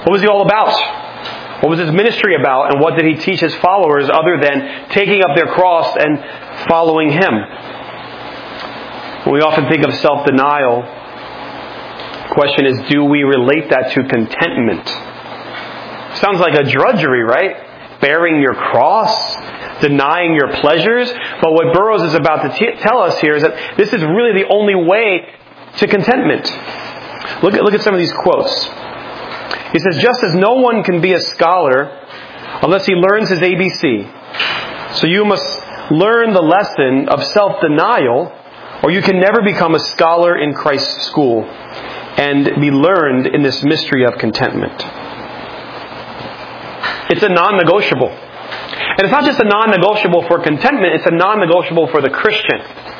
What was he all about? What was his ministry about? And what did he teach his followers other than taking up their cross and following him? When we often think of self-denial, the question is, do we relate that to contentment? Sounds like a drudgery, right? Bearing your cross, denying your pleasures. But what Burroughs is about to tell us here is that this is really the only way to contentment. Look at some of these quotes. He says, just as no one can be a scholar unless he learns his ABC, so you must learn the lesson of self-denial, or you can never become a scholar in Christ's school and be learned in this mystery of contentment. It's a non-negotiable. And it's not just a non-negotiable for contentment, it's a non-negotiable for the Christian.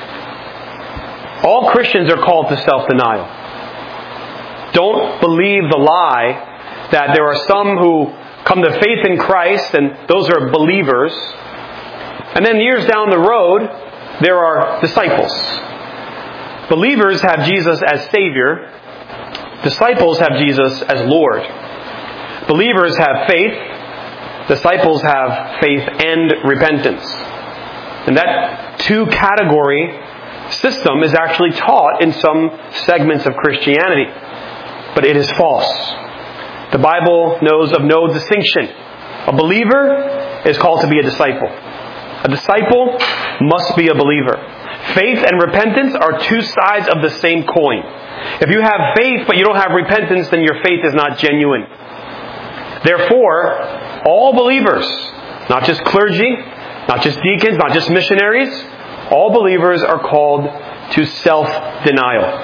All Christians are called to self-denial. Don't believe the lie that there are some who come to faith in Christ and those are believers. And then years down the road, there are disciples. Believers have Jesus as Savior. Disciples have Jesus as Lord. Believers have faith. Disciples have faith and repentance. And that two-category system is actually taught in some segments of Christianity. But it is false. The Bible knows of no distinction. A believer is called to be a disciple. A disciple must be a believer. Faith and repentance are two sides of the same coin. If you have faith but you don't have repentance, then your faith is not genuine. Therefore, all believers, not just clergy, not just deacons, not just missionaries, all believers are called to self-denial.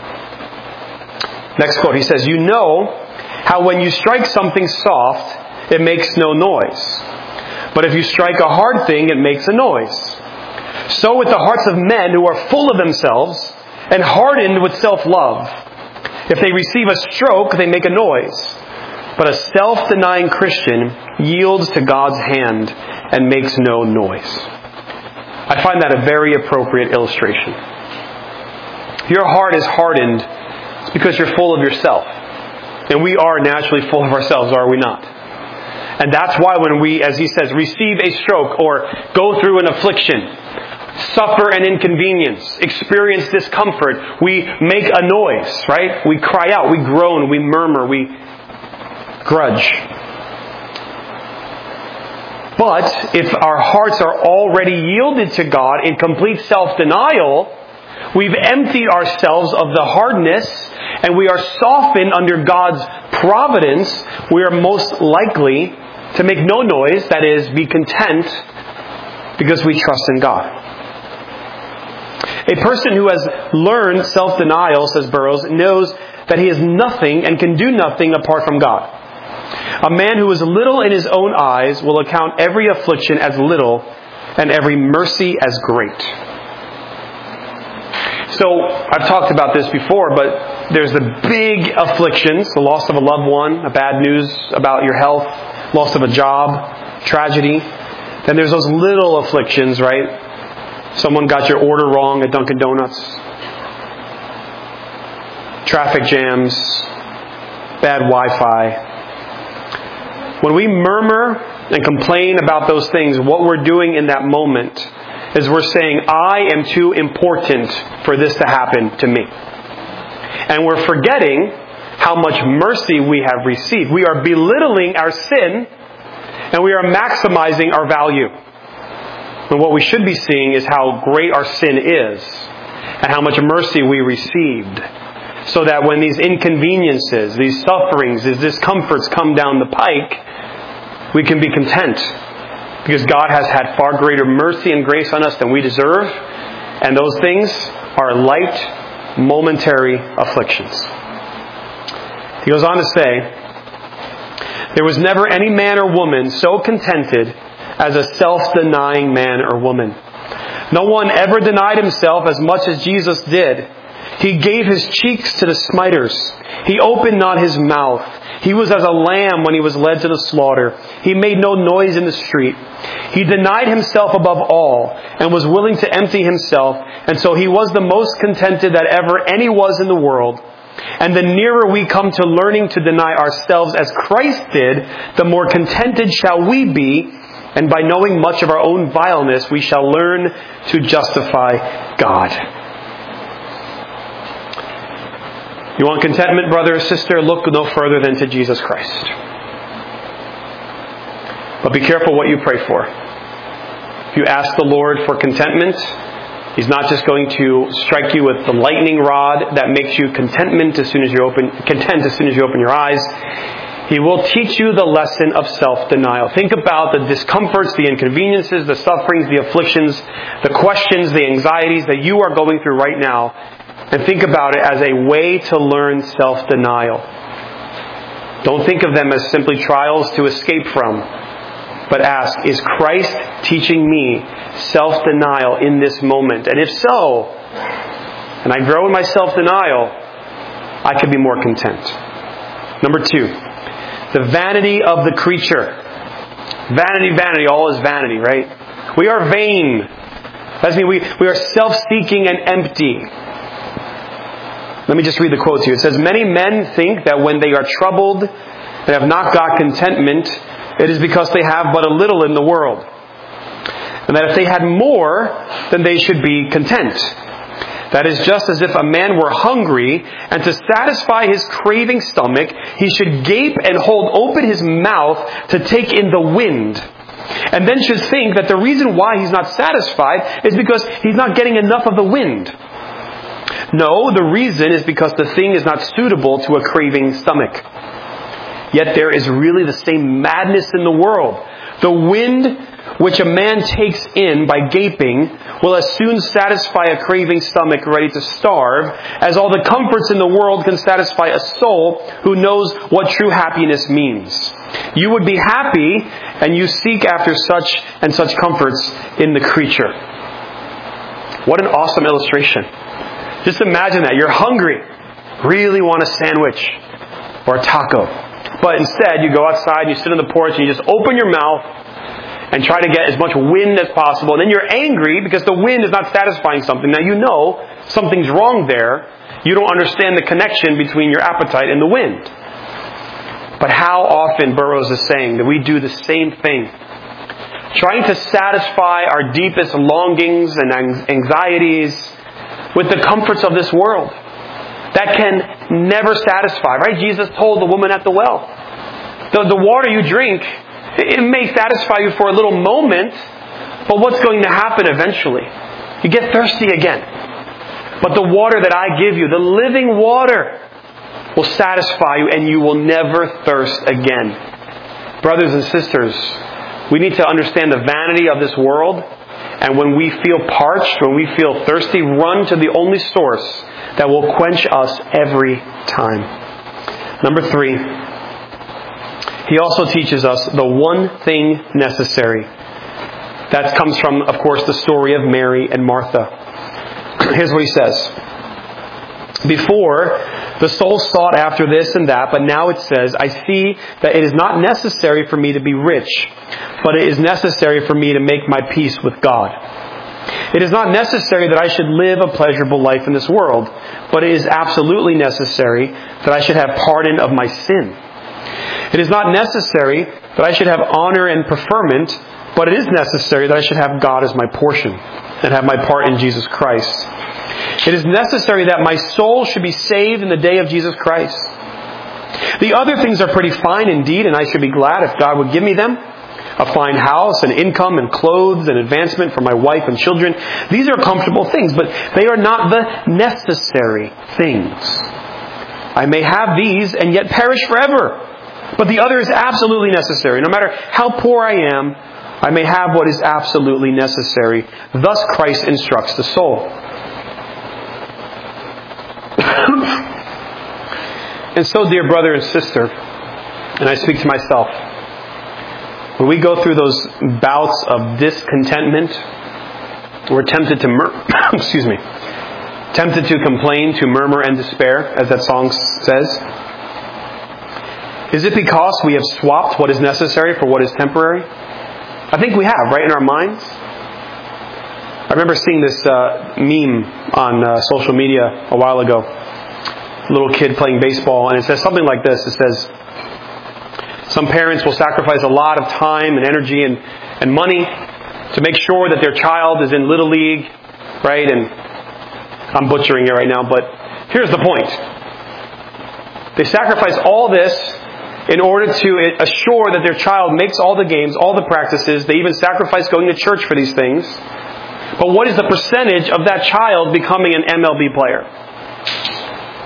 Next quote, he says, you know how when you strike something soft, it makes no noise. But if you strike a hard thing, it makes a noise. So with the hearts of men who are full of themselves and hardened with self-love. If they receive a stroke, they make a noise. But a self-denying Christian yields to God's hand and makes no noise. I find that a very appropriate illustration. If your heart is hardened, it's because you're full of yourself. And we are naturally full of ourselves, are we not? And that's why when we, as he says, receive a stroke or go through an affliction, suffer an inconvenience, experience discomfort, we make a noise, right? We cry out, we groan, we murmur, we grudge. But if our hearts are already yielded to God in complete self-denial, we've emptied ourselves of the hardness and we are softened under God's providence, we are most likely to make no noise, that is, be content, because we trust in God. A person who has learned self-denial, says Burroughs, knows that he is nothing and can do nothing apart from God. A man who is little in his own eyes will account every affliction as little and every mercy as great. So, I've talked about this before, but there's the big afflictions, the loss of a loved one, bad news about your health, loss of a job, tragedy. Then there's those little afflictions, right? Someone got your order wrong at Dunkin' Donuts. Traffic jams, bad Wi-Fi. When we murmur and complain about those things, what we're doing in that moment is we're saying, I am too important for this to happen to me. And we're forgetting how much mercy we have received. We are belittling our sin and we are maximizing our value. And what we should be seeing is how great our sin is and how much mercy we received. So that when these inconveniences, these sufferings, these discomforts come down the pike, we can be content. Because God has had far greater mercy and grace on us than we deserve. And those things are light, momentary afflictions. He goes on to say, there was never any man or woman so contented as a self-denying man or woman. No one ever denied himself as much as Jesus did. He gave his cheeks to the smiters. He opened not his mouth. He was as a lamb when he was led to the slaughter. He made no noise in the street. He denied himself above all and was willing to empty himself. And so he was the most contented that ever any was in the world. And the nearer we come to learning to deny ourselves as Christ did, the more contented shall we be, and by knowing much of our own vileness, we shall learn to justify God. You want contentment, brother or sister? Look no further than to Jesus Christ. But be careful what you pray for. If you ask the Lord for contentment, He's not just going to strike you with the lightning rod that makes you content as soon as you open your eyes. He will teach you the lesson of self-denial. Think about the discomforts, the inconveniences, the sufferings, the afflictions, the questions, the anxieties that you are going through right now, and think about it as a way to learn self-denial. Don't think of them as simply trials to escape from, but ask, is Christ teaching me self-denial in this moment? And if so, and I grow in my self-denial, I can be more content. Number 2, the vanity of the creature. Vanity, vanity, all is vanity, right? We are vain. That means we are self-seeking and empty. Let me just read the quote to you. It says, many men think that when they are troubled and have not got contentment, it is because they have but a little in the world. And that if they had more, then they should be content. That is just as if a man were hungry, and to satisfy his craving stomach, he should gape and hold open his mouth to take in the wind. And then should think that the reason why he's not satisfied is because he's not getting enough of the wind. No, the reason is because the thing is not suitable to a craving stomach. Yet there is really the same madness in the world. The wind which a man takes in by gaping will as soon satisfy a craving stomach ready to starve as all the comforts in the world can satisfy a soul who knows what true happiness means. You would be happy, and you seek after such and such comforts in the creature. What an awesome illustration. Just imagine that. You're hungry, really want a sandwich or a taco. But instead, you go outside, you sit on the porch, and you just open your mouth and try to get as much wind as possible. And then you're angry because the wind is not satisfying something. Now you know something's wrong there. You don't understand the connection between your appetite and the wind. But how often, Burroughs is saying, that we do the same thing. Trying to satisfy our deepest longings and anxieties with the comforts of this world. That can never satisfy, right? Jesus told the woman at the well, the water you drink, it may satisfy you for a little moment, but what's going to happen eventually? You get thirsty again. But the water that I give you, the living water, will satisfy you and you will never thirst again. Brothers and sisters, we need to understand the vanity of this world. And when we feel parched, when we feel thirsty, run to the only source that will quench us every time. Number 3, he also teaches us the one thing necessary. That comes from, of course, the story of Mary and Martha. Here's what he says. Before, the soul sought after this and that, but now it says, I see that it is not necessary for me to be rich, but it is necessary for me to make my peace with God. It is not necessary that I should live a pleasurable life in this world, but it is absolutely necessary that I should have pardon of my sin. It is not necessary that I should have honor and preferment, but it is necessary that I should have God as my portion and have my part in Jesus Christ. It is necessary that my soul should be saved in the day of Jesus Christ. The other things are pretty fine indeed, and I should be glad if God would give me them. A fine house, and income, and clothes, and advancement for my wife and children. These are comfortable things, but they are not the necessary things. I may have these and yet perish forever. But the other is absolutely necessary. No matter how poor I am, I may have what is absolutely necessary. Thus Christ instructs the soul. And so, dear brother and sister, and I speak to myself, when we go through those bouts of discontentment, we're tempted to tempted to complain, to murmur and despair, as that song says. Is it because we have swapped what is necessary for what is temporary? I think we have, right, in our minds. I remember seeing this meme on social media a while ago. little kid playing baseball, and it says something like this. It says, some parents will sacrifice a lot of time and energy and money to make sure that their child is in Little League, right? And I'm butchering it right now, but here's the point. They sacrifice all this in order to assure that their child makes all the games, all the practices. They even sacrifice going to church for these things. But what is the percentage of that child becoming an MLB player? The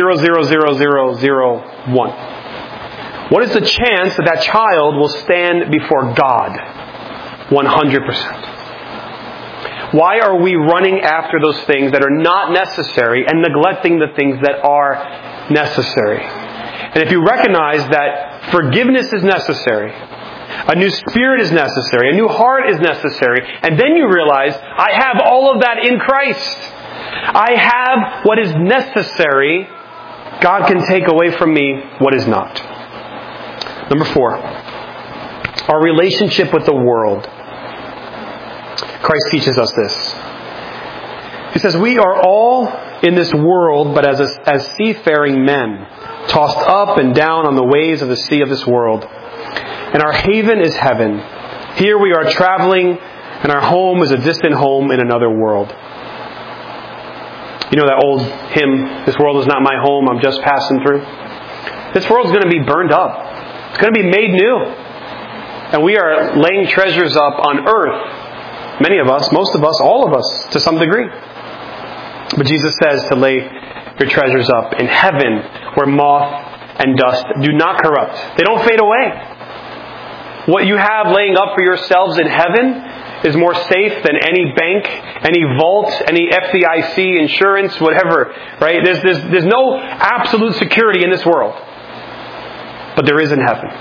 0.000001. What is the chance that that child will stand before God? 100%. Why are we running after those things that are not necessary and neglecting the things that are necessary? And if you recognize that forgiveness is necessary, a new spirit is necessary, a new heart is necessary, and then you realize, I have all of that in Christ. I have what is necessary. God can take away from me what is not. Number 4, our relationship with the world. Christ teaches us this. He says, we are all in this world, but as seafaring men, tossed up and down on the waves of the sea of this world. And our haven is heaven. Here we are traveling, and our home is a distant home in another world. You know that old hymn, this world is not my home, I'm just passing through? This world's going to be burned up. It's going to be made new. And we are laying treasures up on earth. Many of us, most of us, all of us, to some degree. But Jesus says to lay your treasures up in heaven, where moth and dust do not corrupt. They don't fade away. What you have laying up for yourselves in heaven is more safe than any bank, any vault, any FDIC insurance, whatever. Right? There's no absolute security in this world. But there is in heaven.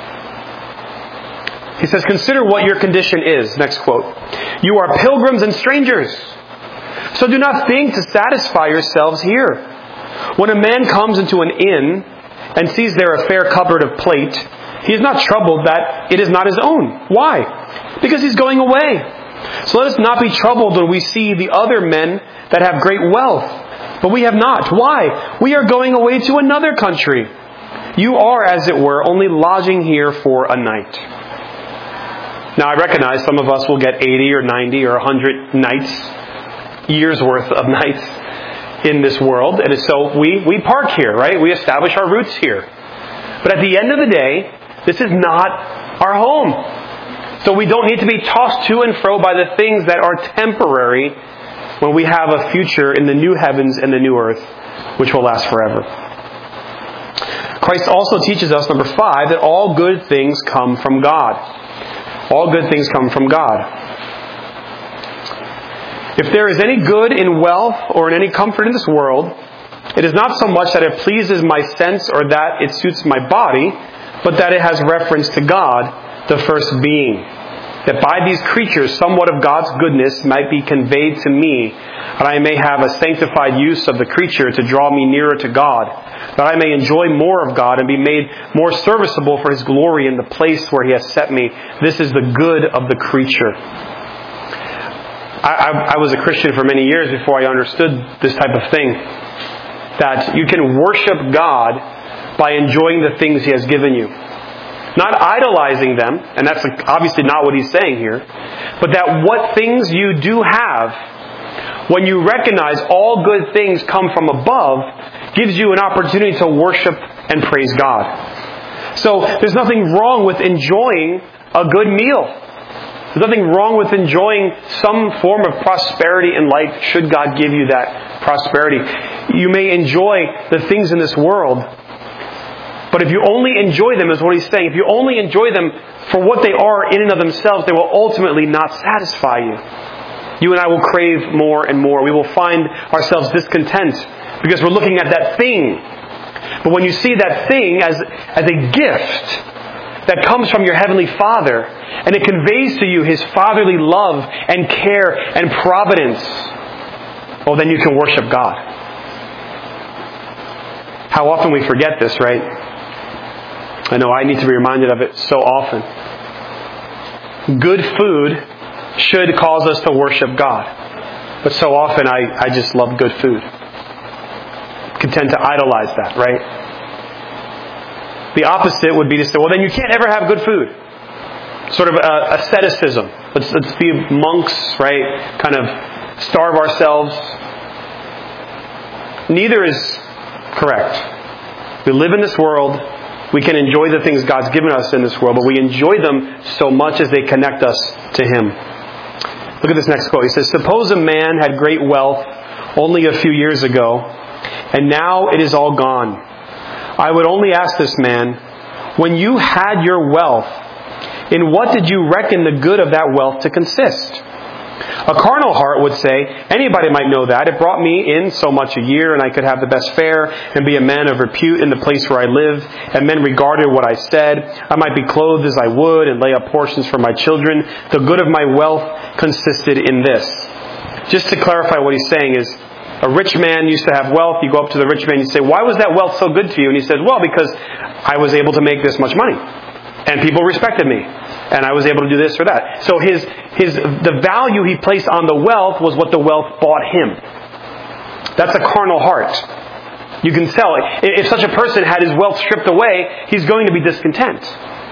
He says, consider what your condition is. Next quote. You are pilgrims and strangers. So do not think to satisfy yourselves here. When a man comes into an inn and sees there a fair cupboard of plate, he is not troubled that it is not his own. Why? Because he's going away. So let us not be troubled when we see the other men that have great wealth, but we have not. Why? We are going away to another country. You are, as it were, only lodging here for a night. Now I recognize some of us will get 80 or 90 or 100 nights, years worth of nights in this world. And so we park here, right? We establish our roots here. But at the end of the day, this is not our home. So we don't need to be tossed to and fro by the things that are temporary when we have a future in the new heavens and the new earth, which will last forever. Christ also teaches us, number 5, that all good things come from God. All good things come from God. If there is any good in wealth or in any comfort in this world, it is not so much that it pleases my sense or that it suits my body, but that it has reference to God, the first being. That by these creatures somewhat of God's goodness might be conveyed to me, that I may have a sanctified use of the creature to draw me nearer to God, that I may enjoy more of God and be made more serviceable for His glory in the place where He has set me. This is the good of the creature. I was a Christian for many years before I understood this type of thing. That you can worship God by enjoying the things He has given you. Not idolizing them, and that's obviously not what He's saying here, but that what things you do have, when you recognize all good things come from above, gives you an opportunity to worship and praise God. So there's nothing wrong with enjoying a good meal. There's nothing wrong with enjoying some form of prosperity in life, should God give you that prosperity. You may enjoy the things in this world, but if you only enjoy them, is what He's saying, if you only enjoy them for what they are in and of themselves, they will ultimately not satisfy you. You and I will crave more and more. We will find ourselves discontent because we're looking at that thing. But when you see that thing as a gift that comes from your Heavenly Father, and it conveys to you His fatherly love and care and providence, well, then you can worship God. How often we forget this, right? I know I need to be reminded of it so often. Good food should cause us to worship God. But so often I just love good food. We tend to idolize that, right? The opposite would be to say, well, then you can't ever have good food. Sort of asceticism. Let's be monks, right? Kind of starve ourselves. Neither is correct. We live in this world. We can enjoy the things God's given us in this world, but we enjoy them so much as they connect us to Him. Look at this next quote. He says, suppose a man had great wealth only a few years ago, and now it is all gone. I would only ask this man, when you had your wealth, in what did you reckon the good of that wealth to consist? A carnal heart would say, anybody might know that. It brought me in so much a year, and I could have the best fare and be a man of repute in the place where I live, and men regarded what I said. I might be clothed as I would and lay up portions for my children. The good of my wealth consisted in this. Just to clarify what he's saying is, a rich man used to have wealth. You go up to the rich man and you say, why was that wealth so good to you? And he says, well, because I was able to make this much money. And people respected me. And I was able to do this or that. So the value he placed on the wealth was what the wealth bought him. That's a carnal heart. You can tell. If such a person had his wealth stripped away, he's going to be discontent.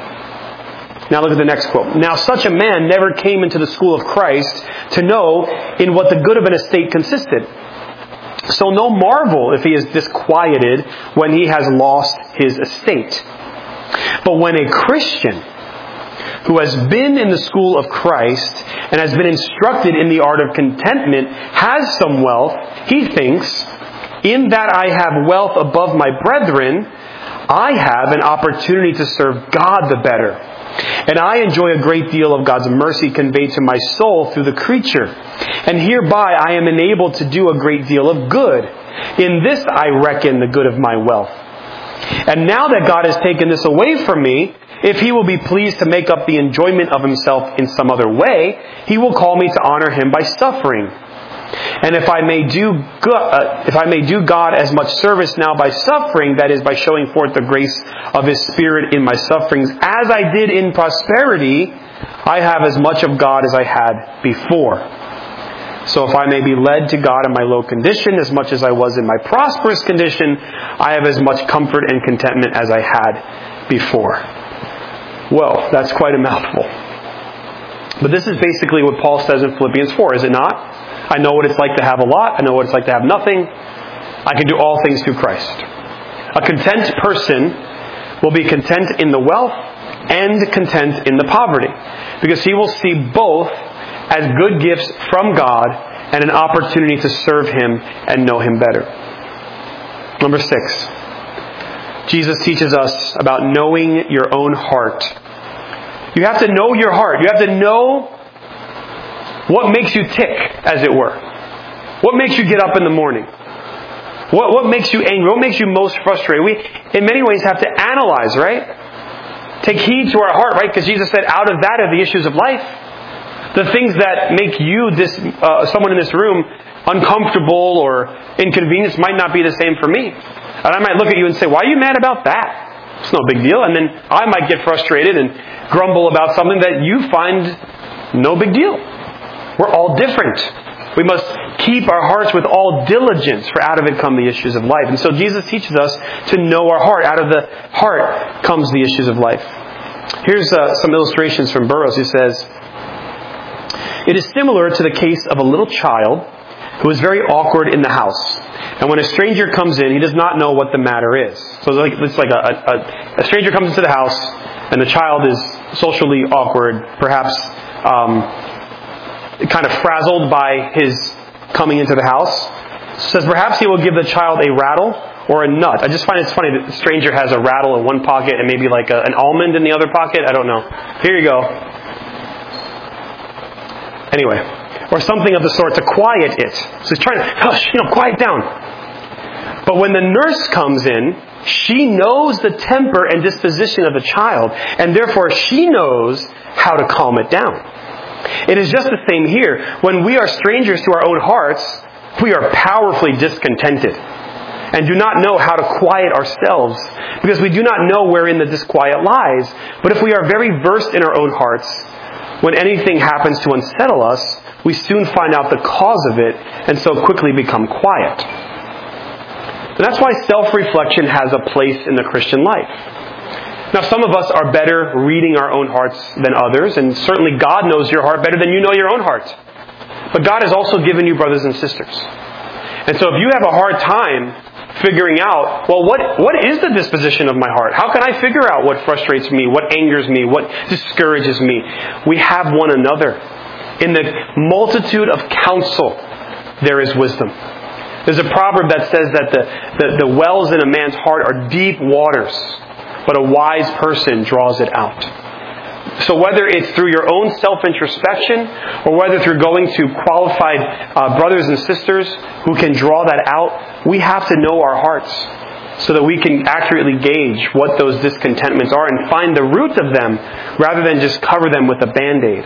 Now look at the next quote. Now such a man never came into the school of Christ to know in what the good of an estate consisted. So no marvel if he is disquieted when he has lost his estate. But when a Christian who has been in the school of Christ and has been instructed in the art of contentment has some wealth, he thinks, in that I have wealth above my brethren, I have an opportunity to serve God the better. And I enjoy a great deal of God's mercy conveyed to my soul through the creature. And hereby I am enabled to do a great deal of good. In this I reckon the good of my wealth. And now that God has taken this away from me, if He will be pleased to make up the enjoyment of Himself in some other way, He will call me to honor Him by suffering. And if I may do God as much service now by suffering, that is, by showing forth the grace of His Spirit in my sufferings, as I did in prosperity, I have as much of God as I had before. So if I may be led to God in my low condition as much as I was in my prosperous condition, I have as much comfort and contentment as I had before. Well, that's quite a mouthful. But this is basically what Paul says in Philippians 4, is it not? I know what it's like to have a lot. I know what it's like to have nothing. I can do all things through Christ. A content person will be content in the wealth and content in the poverty, because he will see both as good gifts from God and an opportunity to serve Him and know Him better. Number 6. Jesus teaches us about knowing your own heart. You have to know your heart. You have to know what makes you tick, as it were. What makes you get up in the morning? What makes you angry? What makes you most frustrated? We, in many ways, have to analyze, right? Take heed to our heart, right? Because Jesus said, out of that are the issues of life. The things that make you, someone in this room, uncomfortable or inconvenienced might not be the same for me. And I might look at you and say, why are you mad about that? It's no big deal. And then I might get frustrated and grumble about something that you find no big deal. We're all different. We must keep our hearts with all diligence, for out of it come the issues of life. And so Jesus teaches us to know our heart. Out of the heart comes the issues of life. Here's some illustrations from Burroughs. He says, it is similar to the case of a little child who is very awkward in the house. And when a stranger comes in, he does not know what the matter is. So it's like a stranger comes into the house, and the child is socially awkward, perhaps kind of frazzled by his coming into the house. Says perhaps he will give the child a rattle or a nut. I just find it's funny that the stranger has a rattle in one pocket and maybe like an almond in the other pocket. I don't know. Here you go. Anyway, or something of the sort to quiet it. So he's trying to, hush, quiet down. But when the nurse comes in, she knows the temper and disposition of the child, and therefore she knows how to calm it down. It is just the same here. When we are strangers to our own hearts, we are powerfully discontented and do not know how to quiet ourselves, because we do not know wherein the disquiet lies. But if we are very versed in our own hearts, when anything happens to unsettle us, we soon find out the cause of it and so quickly become quiet. And that's why self-reflection has a place in the Christian life. Now, some of us are better reading our own hearts than others, and certainly God knows your heart better than you know your own heart. But God has also given you brothers and sisters. And so if you have a hard time figuring out, well, what is the disposition of my heart? How can I figure out what frustrates me, what angers me, what discourages me? We have one another. In the multitude of counsel, there is wisdom. There's a proverb that says that the wells in a man's heart are deep waters, but a wise person draws it out. So whether it's through your own self-introspection or whether through going to qualified brothers and sisters who can draw that out, we have to know our hearts so that we can accurately gauge what those discontentments are and find the root of them rather than just cover them with a Band-Aid.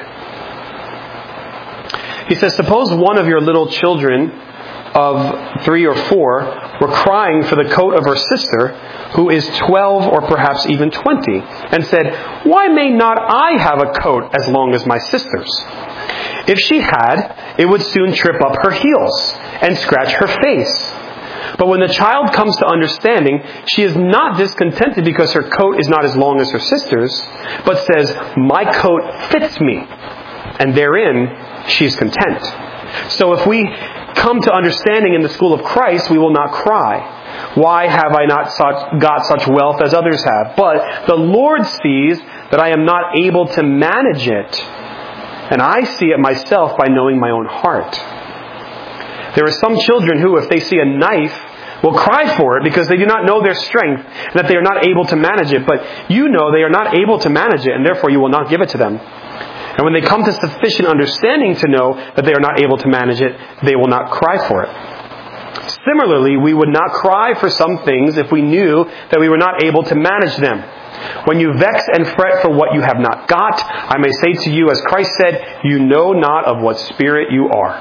He says, suppose one of your little children of 3 or 4 were crying for the coat of her sister, who is 12 or perhaps even 20, and said, "Why may not I have a coat as long as my sister's?" If she had, it would soon trip up her heels and scratch her face. But when the child comes to understanding, she is not discontented because her coat is not as long as her sister's, but says, "My coat fits me," and therein she is content. So if we come to understanding in the school of Christ, we will not cry, "Why have I not got such wealth as others have?" But the Lord sees that I am not able to manage it, and I see it myself by knowing my own heart. There are some children who, if they see a knife, will cry for it because they do not know their strength and that they are not able to manage it. But you know they are not able to manage it, and therefore you will not give it to them. And when they come to sufficient understanding to know that they are not able to manage it, they will not cry for it. Similarly, we would not cry for some things if we knew that we were not able to manage them. When you vex and fret for what you have not got, I may say to you, as Christ said, "You know not of what spirit you are."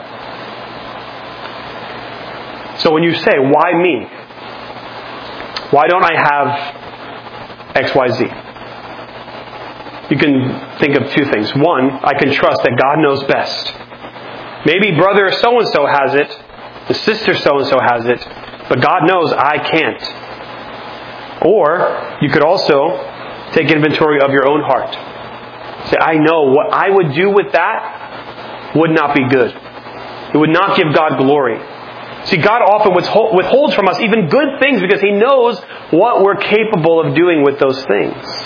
So when you say, "Why me? Why don't I have XYZ?" You can think of 2 things. One, I can trust that God knows best. Maybe brother so-and-so has it, the sister so-and-so has it, but God knows I can't. Or you could also take inventory of your own heart. Say, I know what I would do with that would not be good. It would not give God glory. See, God often withholds from us even good things because He knows what we're capable of doing with those things.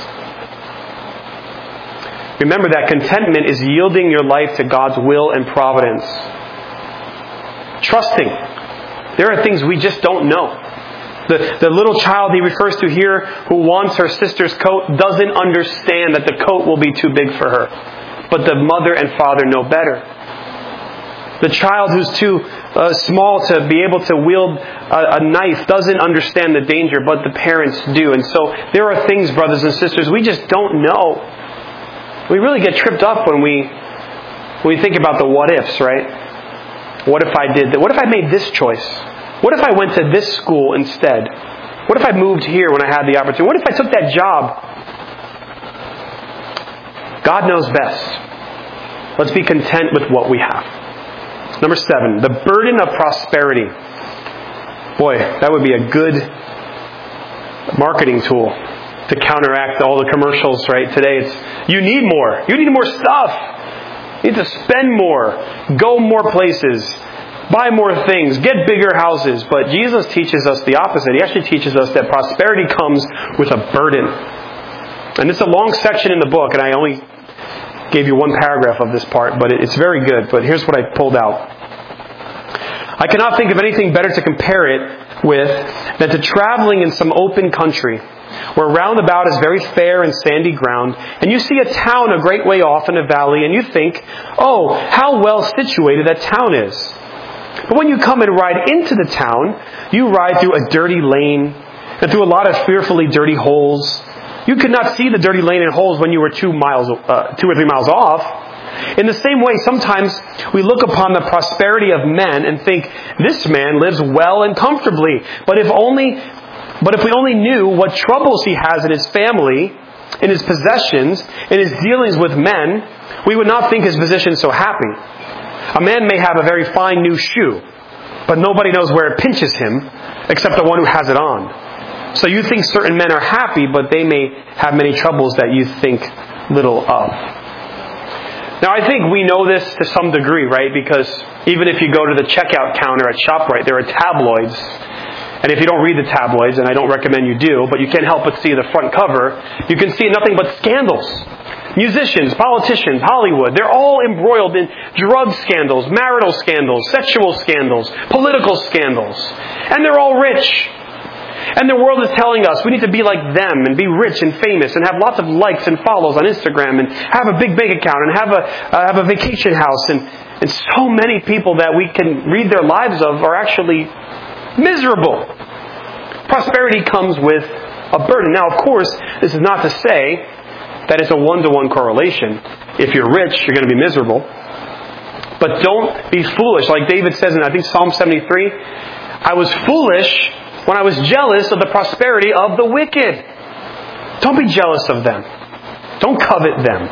Remember that contentment is yielding your life to God's will and providence. Trusting. There are things we just don't know. The little child he refers to here who wants her sister's coat doesn't understand that the coat will be too big for her. But the mother and father know better. The child who's too small to be able to wield a knife doesn't understand the danger, but the parents do. And so there are things, brothers and sisters, we just don't know. We really get tripped up when we think about the what ifs, right? What if I did that? What if I made this choice? What if I went to this school instead? What if I moved here when I had the opportunity? What if I took that job? God knows best. Let's be content with what we have. Number 7, the burden of prosperity. Boy, that would be a good marketing tool to counteract all the commercials, right? Today it's, you need more. You need more stuff. You need to spend more. Go more places. Buy more things. Get bigger houses. But Jesus teaches us the opposite. He actually teaches us that prosperity comes with a burden. And it's a long section in the book, and I only gave you one paragraph of this part, but it's very good. But here's what I pulled out. I cannot think of anything better to compare it with than to traveling in some open country where round about is very fair and sandy ground, and you see a town a great way off in a valley, and you think, "Oh, how well situated that town is." But when you come and ride into the town, you ride through a dirty lane and through a lot of fearfully dirty holes. You could not see the dirty lane and holes when you were 2 or 3 miles off. In the same way, sometimes we look upon the prosperity of men and think, "This man lives well and comfortably." But if we only knew what troubles he has in his family, in his possessions, in his dealings with men, we would not think his position so happy. A man may have a very fine new shoe, but nobody knows where it pinches him. except the one who has it on. So you think certain men are happy, but they may have many troubles that you think little of. Now, I think we know this to some degree, right? Because even if you go to the checkout counter at ShopRite, there are tabloids. And if you don't read the tabloids, and I don't recommend you do, but you can't help but see the front cover, you can see nothing but scandals. Musicians, politicians, Hollywood, they're all embroiled in drug scandals, marital scandals, sexual scandals, political scandals. And they're all rich. And the world is telling us we need to be like them and be rich and famous and have lots of likes and follows on Instagram and have a big bank account and have a vacation house. And so many people that we can read their lives of are actually miserable. Prosperity comes with a burden. Now, of course, this is not to say that it's a one-to-one correlation. If you're rich, you're going to be miserable. But don't be foolish. Like David says in, I think, Psalm 73, I was foolish when I was jealous of the prosperity of the wicked. Don't be jealous of them. Don't covet them.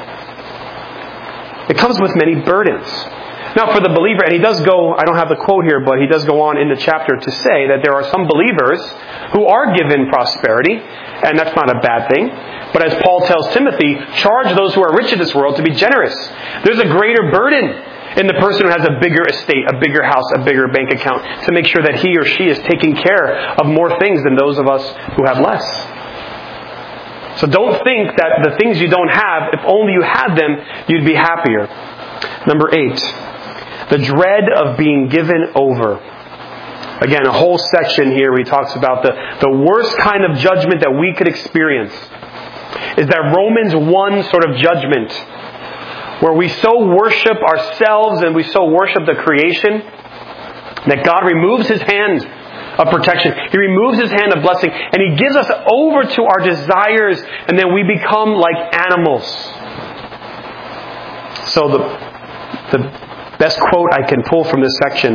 It comes with many burdens. Now for the believer, and he does go, I don't have the quote here, but he does go on in the chapter to say that there are some believers who are given prosperity, and that's not a bad thing. But as Paul tells Timothy, charge those who are rich in this world to be generous. There's a greater burden in the person who has a bigger estate, a bigger house, a bigger bank account, to make sure that he or she is taking care of more things than those of us who have less. So don't think that the things you don't have, if only you had them, you'd be happier. Number 8. The dread of being given over. Again, a whole section here where he talks about the worst kind of judgment that we could experience is that Romans 1 sort of judgment where we so worship ourselves and we so worship the creation that God removes His hand of protection. He removes His hand of blessing and He gives us over to our desires, and then we become like animals. So the best quote I can pull from this section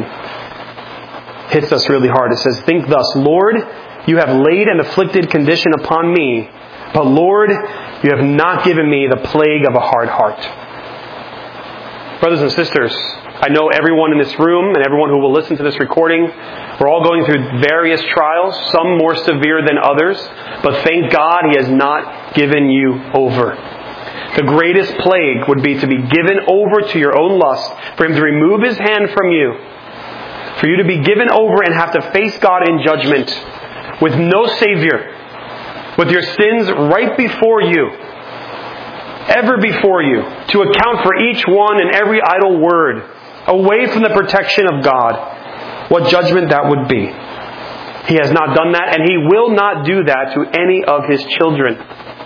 hits us really hard. It says, think thus, Lord, you have laid an afflicted condition upon me, but Lord, you have not given me the plague of a hard heart. Brothers and sisters, I know everyone in this room and everyone who will listen to this recording, we're all going through various trials, some more severe than others, but thank God He has not given you over. The greatest plague would be to be given over to your own lust, for Him to remove His hand from you, for you to be given over and have to face God in judgment with no Savior, with your sins right before you, ever before you, to account for each one and every idle word, away from the protection of God. What judgment that would be. He has not done that, and He will not do that to any of His children.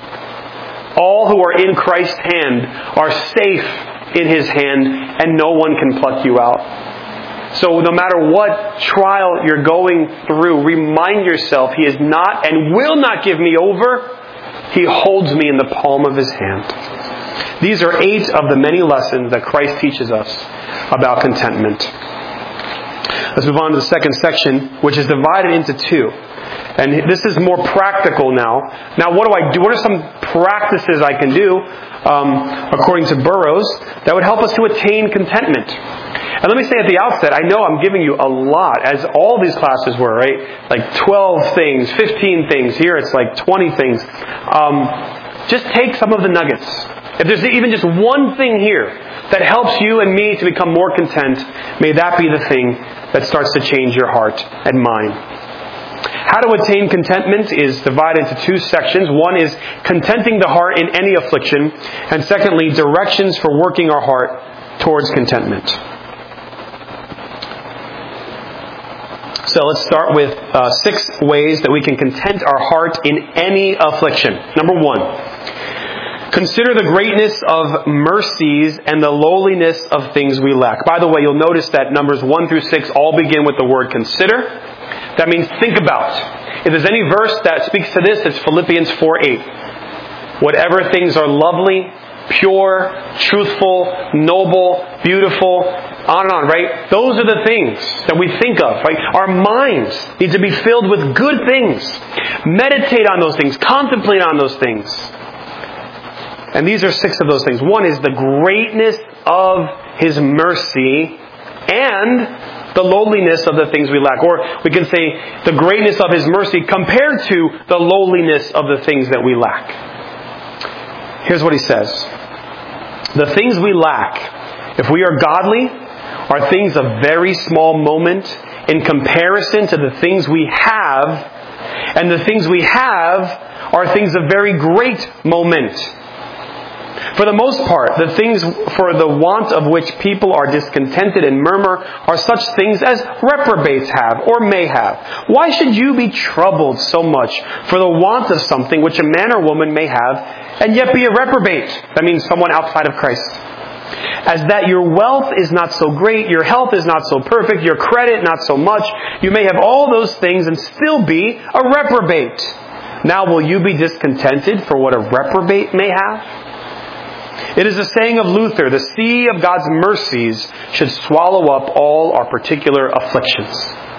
All who are in Christ's hand are safe in His hand, and no one can pluck you out. So no matter what trial you're going through, remind yourself He is not and will not give me over. He holds me in the palm of His hand. These are 8 of the many lessons that Christ teaches us about contentment. Let's move on to the second section, which is divided into 2. And this is more practical now. Now, what do I do? What are some practices I can do, according to Burroughs, that would help us to attain contentment? And let me say at the outset, I know I'm giving you a lot, as all these classes were, right? Like 12 things, 15 things. Here it's like 20 things. Just take some of the nuggets. If there's even just one thing here that helps you and me to become more content, may that be the thing that starts to change your heart and mind. How to attain contentment is divided into 2 sections. One is contenting the heart in any affliction, and secondly, directions for working our heart towards contentment. So let's start with 6 ways that we can content our heart in any affliction. Number 1, consider the greatness of mercies and the lowliness of things we lack. By the way, you'll notice that numbers 1 through 6 all begin with the word consider. That means think about. If there's any verse that speaks to this, it's Philippians 4:8. Whatever things are lovely, pure, truthful, noble, beautiful, on and on, right? Those are the things that we think of, right? Our minds need to be filled with good things. Meditate on those things. Contemplate on those things. And these are 6 of those things. One is the greatness of His mercy and the lowliness of the things we lack. Or we can say the greatness of His mercy compared to the lowliness of the things that we lack. Here's what he says. The things we lack, if we are godly, are things of very small moment in comparison to the things we have. And the things we have are things of very great moment. For the most part, the things for the want of which people are discontented and murmur are such things as reprobates have or may have. Why should you be troubled so much for the want of something which a man or woman may have and yet be a reprobate? That means someone outside of Christ. As that your wealth is not so great, your health is not so perfect, your credit not so much. You may have all those things and still be a reprobate. Now will you be discontented for what a reprobate may have? It is a saying of Luther, the sea of God's mercies should swallow up all our particular afflictions.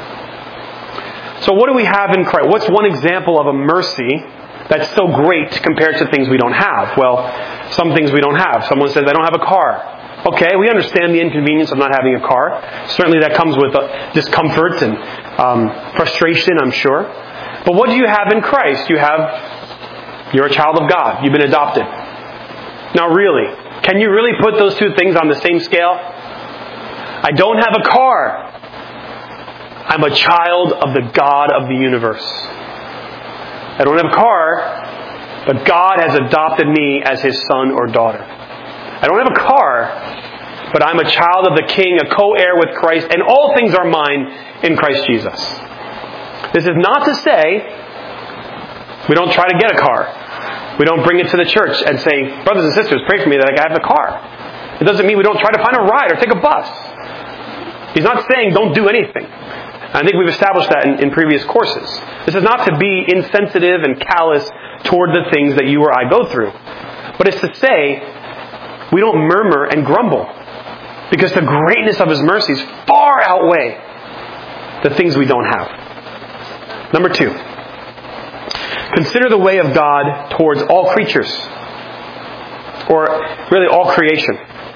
So what do we have in Christ? What's one example of a mercy that's so great compared to things we don't have? Well, some things we don't have. Someone says, I don't have a car. Okay, we understand the inconvenience of not having a car. Certainly that comes with discomfort and frustration, I'm sure. But what do you have in Christ? You're a child of God. You've been adopted. Now really, can you really put those two things on the same scale? I don't have a car. I'm a child of the God of the universe. I don't have a car, but God has adopted me as His son or daughter. I don't have a car, but I'm a child of the King, a co-heir with Christ, and all things are mine in Christ Jesus. This is not to say we don't try to get a car. We don't bring it to the church and say, brothers and sisters, pray for me that I have a car. It doesn't mean we don't try to find a ride or take a bus. He's not saying don't do anything. I think we've established that in previous courses. This is not to be insensitive and callous toward the things that you or I go through. But it's to say, we don't murmur and grumble. Because the greatness of His mercies far outweigh the things we don't have. Number 2. Consider the way of God towards all creatures. Or really all creation.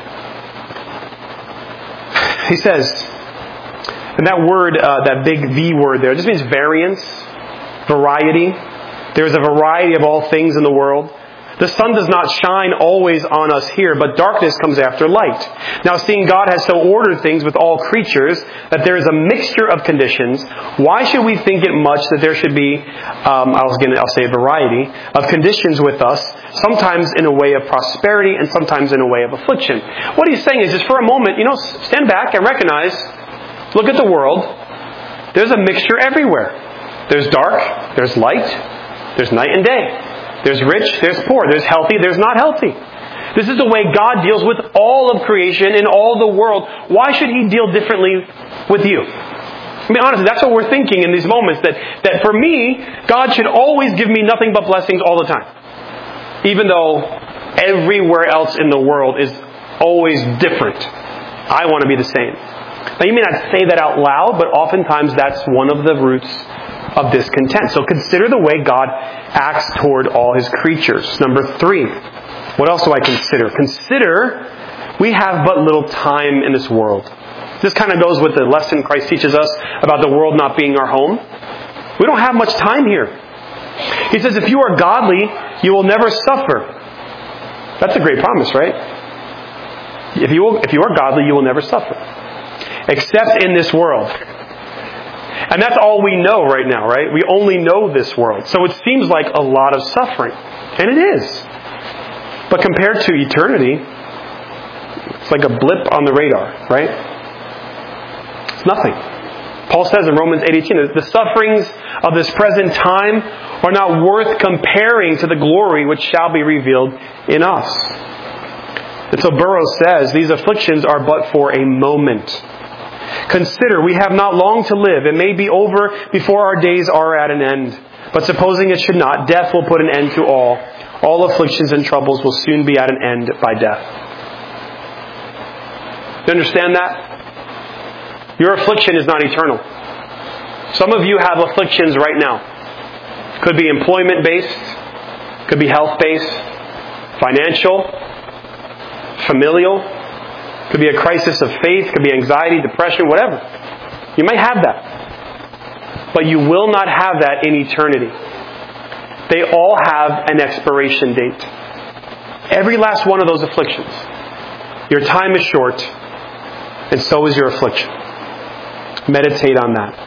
He says, and that word, that big V word there, just means variance, variety. There is a variety of all things in the world. The sun does not shine always on us here, but darkness comes after light. Now, seeing God has so ordered things with all creatures that there is a mixture of conditions, why should we think it much that there should be, I'll say a variety, of conditions with us, sometimes in a way of prosperity and sometimes in a way of affliction? What he's saying is just for a moment, stand back and recognize, look at the world. There's a mixture everywhere. There's dark, there's light, there's night and day. There's rich, there's poor, there's healthy, there's not healthy. This is the way God deals with all of creation in all the world. Why should He deal differently with you? I mean, honestly, that's what we're thinking in these moments. That for me, God should always give me nothing but blessings all the time. Even though everywhere else in the world is always different. I want to be the same. Now, you may not say that out loud, but oftentimes that's one of the roots of discontent. So consider the way God acts toward all His creatures. Number 3. What else do I consider? Consider we have but little time in this world. This kind of goes with the lesson Christ teaches us about the world not being our home. We don't have much time here. He says, if you are godly, you will never suffer. That's a great promise, right? If you are godly, you will never suffer. Except in this world. And that's all we know right now, right? We only know this world. So it seems like a lot of suffering. And it is. But compared to eternity, it's like a blip on the radar, right? It's nothing. Paul says in Romans 8:18, the sufferings of this present time are not worth comparing to the glory which shall be revealed in us. And so Burroughs says, these afflictions are but for a moment. Consider, we have not long to live. It may be over before our days are at an end. But supposing it should not, death will put an end to all. All afflictions and troubles will soon be at an end by death. You understand that? Your affliction is not eternal. Some of you have afflictions right now. Could be employment-based. Could be health-based. Financial. Familial. Could be a crisis of faith. Could be anxiety, depression, whatever. You might have that. But you will not have that in eternity. They all have an expiration date. Every last one of those afflictions. Your time is short, and so is your affliction. Meditate on that.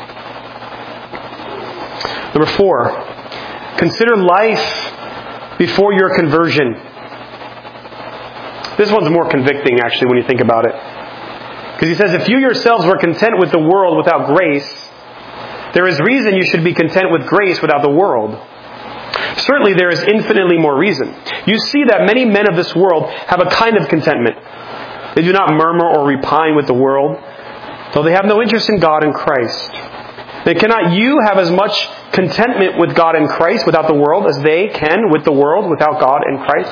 Number 4, consider life before your conversion. This one's more convicting, actually, when you think about it. Because he says, if you yourselves were content with the world without grace, there is reason you should be content with grace without the world. Certainly there is infinitely more reason. You see that many men of this world have a kind of contentment. They do not murmur or repine with the world, though they have no interest in God and Christ. Then cannot you have as much contentment with God and Christ without the world as they can with the world without God and Christ?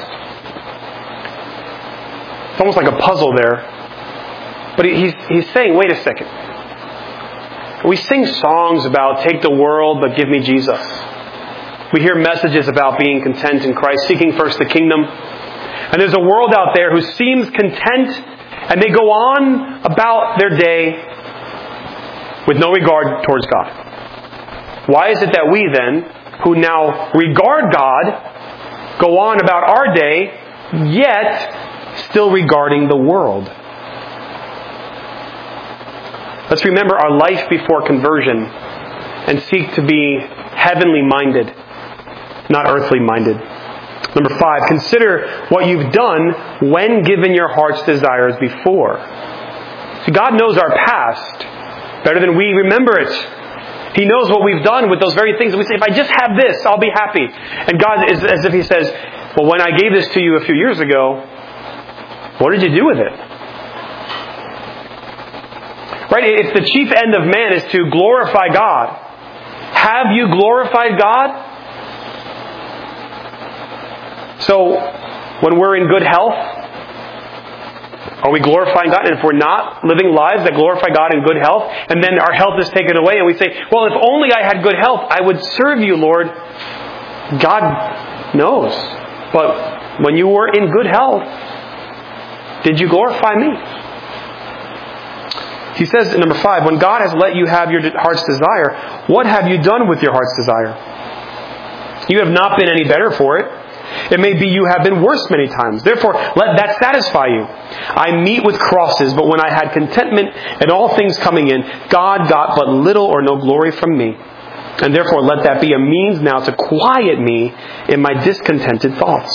It's almost like a puzzle there. But he's saying, wait a second. We sing songs about take the world but give me Jesus. We hear messages about being content in Christ, seeking first the kingdom. And there's a world out there who seems content, and they go on about their day with no regard towards God. Why is it that we then, who now regard God, go on about our day, yet still regarding the world? Let's remember our life before conversion and seek to be heavenly minded, not earthly minded. Number 5, consider what you've done when given your heart's desires before. See, God knows our past better than we remember it. He knows what we've done with those very things. And we say, if I just have this, I'll be happy. And God is as if He says, well, when I gave this to you a few years ago, what did you do with it? Right? If the chief end of man is to glorify God, have you glorified God? So, when we're in good health, are we glorifying God? And if we're not living lives that glorify God in good health, and then our health is taken away, and we say, well, if only I had good health, I would serve you, Lord. God knows. But when you were in good health, did you glorify me? He says in number 5, when God has let you have your heart's desire, what have you done with your heart's desire? You have not been any better for it. It may be you have been worse many times. Therefore, let that satisfy you. I meet with crosses, but when I had contentment and all things coming in, God got but little or no glory from me. And therefore, let that be a means now to quiet me in my discontented thoughts.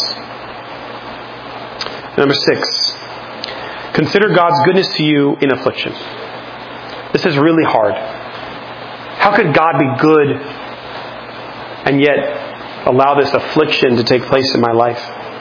Number 6, consider God's goodness to you in affliction. This is really hard. How could God be good and yet allow this affliction to take place in my life?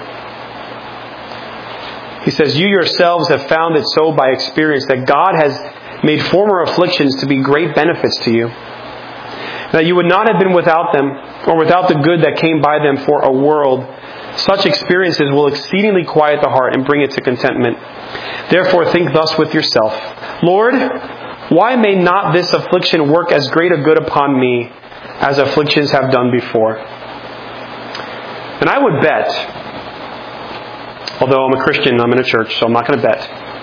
He says, you yourselves have found it so by experience that God has made former afflictions to be great benefits to you, that you would not have been without them, or without the good that came by them for a world. Such experiences will exceedingly quiet the heart and bring it to contentment. Therefore think thus with yourself, Lord, why may not this affliction work as great a good upon me as afflictions have done before? And I would bet, although I'm a Christian, I'm in a church, so I'm not going to bet.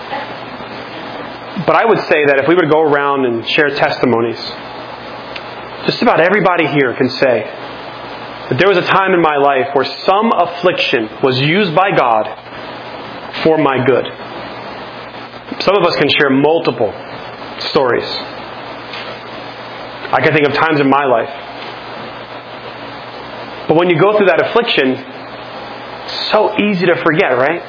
But I would say that if we were to go around and share testimonies, just about everybody here can say that there was a time in my life where some affliction was used by God for my good. Some of us can share multiple stories. I can think of times in my life. But when you go through that affliction, it's so easy to forget, right?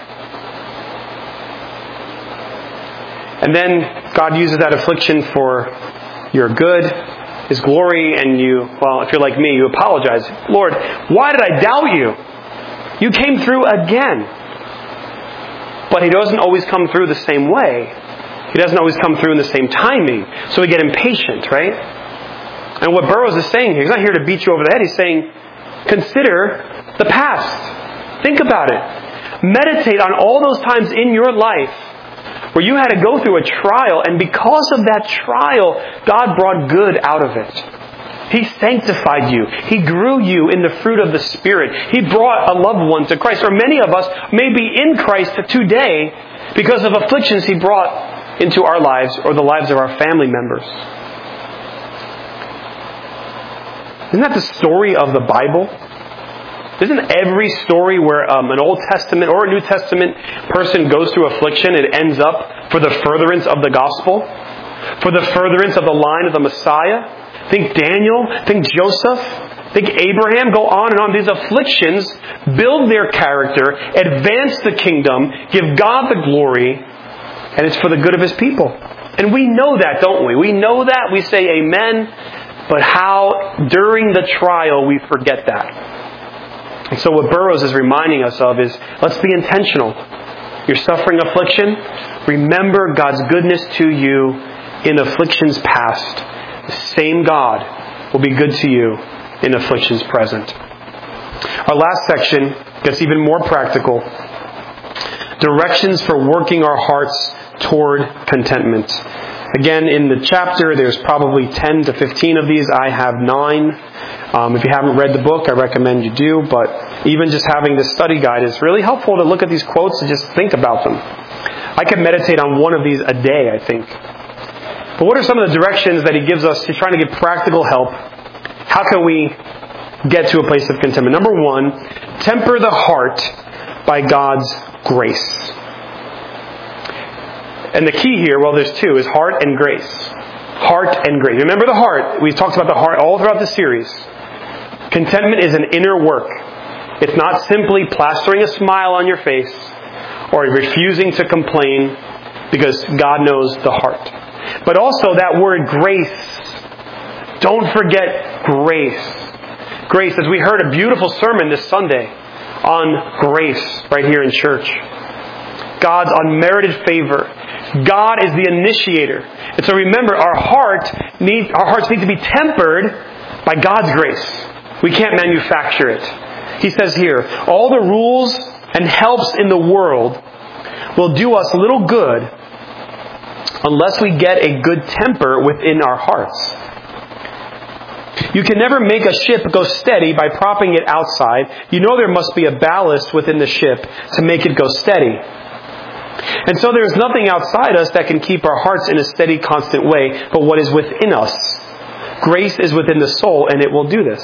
And then God uses that affliction for your good, His glory, and you, well, if you're like me, you apologize. Lord, why did I doubt you? You came through again. But He doesn't always come through the same way. He doesn't always come through in the same timing. So we get impatient, right? And what Burroughs is saying here, he's not here to beat you over the head. He's saying, consider the past. Think about it. Meditate on all those times in your life where you had to go through a trial, and because of that trial, God brought good out of it. He sanctified you. He grew you in the fruit of the Spirit. He brought a loved one to Christ. Or many of us may be in Christ today because of afflictions He brought into our lives or the lives of our family members. Isn't that the story of the Bible? Isn't every story where an Old Testament or a New Testament person goes through affliction, it ends up for the furtherance of the gospel? For the furtherance of the line of the Messiah? Think Daniel, think Joseph, think Abraham, go on and on. These afflictions build their character, advance the kingdom, give God the glory, and it's for the good of His people. And we know that, don't we? We know that. We say amen. But how during the trial we forget that. And so what Burroughs is reminding us of is, let's be intentional. You're suffering affliction. Remember God's goodness to you in afflictions past. The same God will be good to you in afflictions present. Our last section gets even more practical. Directions for working our hearts toward contentment. Again, in the chapter, there's probably 10 to 15 of these. I have 9. If you haven't read the book, I recommend you do. But even just having this study guide is really helpful to look at these quotes and just think about them. I could meditate on one of these a day, I think. But what are some of the directions that he gives us? He's trying to give practical help. How can we get to a place of contentment? Number 1, temper the heart by God's grace. And the key here, well, there's 2, is heart and grace. Heart and grace. Remember the heart. We've talked about the heart all throughout the series. Contentment is an inner work. It's not simply plastering a smile on your face or refusing to complain, because God knows the heart. But also that word grace. Don't forget grace. Grace, as we heard a beautiful sermon this Sunday on grace right here in church. God's unmerited favor. God is the initiator. And so remember, our hearts need to be tempered by God's grace. We can't manufacture it. He says here, all the rules and helps in the world will do us little good unless we get a good temper within our hearts. You can never make a ship go steady by propping it outside. You know there must be a ballast within the ship to make it go steady. And so there is nothing outside us that can keep our hearts in a steady, constant way, but what is within us. Grace is within the soul, and it will do this.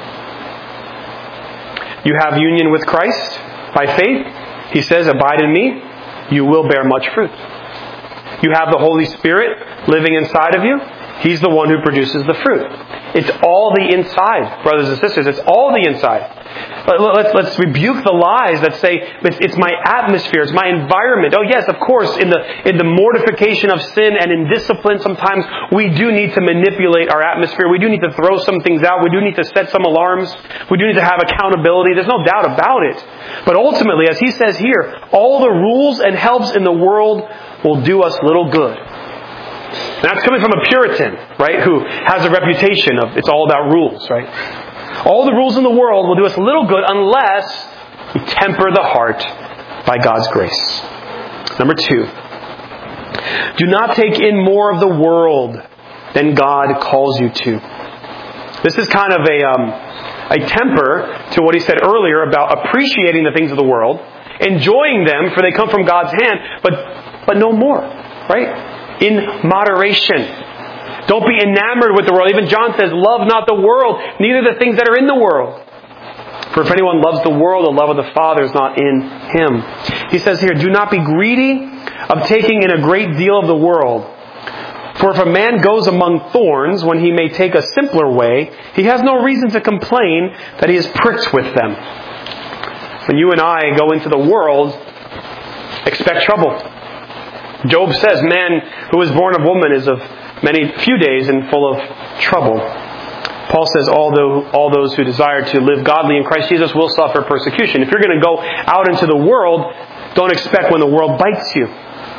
You have union with Christ by faith. He says, abide in me, you will bear much fruit. You have the Holy Spirit living inside of you. He's the one who produces the fruit. It's all the inside, brothers and sisters. It's all the inside. Let's rebuke the lies that say it's my atmosphere, it's my environment. Oh yes, of course, in the mortification of sin and in discipline, sometimes we do need to manipulate our atmosphere. We do need to throw some things out. We do need to set some alarms. We do need to have accountability. There's no doubt about it. But ultimately, as he says here, all the rules and helps in the world will do us little good. And that's coming from a Puritan, right, who has a reputation of it's all about rules, right? All the rules in the world will do us little good unless we temper the heart by God's grace. Number 2, do not take in more of the world than God calls you to. This is kind of a temper to what he said earlier about appreciating the things of the world, enjoying them for they come from God's hand, but no more, right? In moderation. Don't be enamored with the world. Even John says, love not the world, neither the things that are in the world. For if anyone loves the world, the love of the Father is not in him. He says here, do not be greedy of taking in a great deal of the world. For if a man goes among thorns when he may take a simpler way, he has no reason to complain that he is pricked with them. When you and I go into the world, expect trouble. Job says, man who is born of woman is of few days and full of trouble. Paul says, all those who desire to live godly in Christ Jesus will suffer persecution. If you're going to go out into the world, don't expect when the world bites you.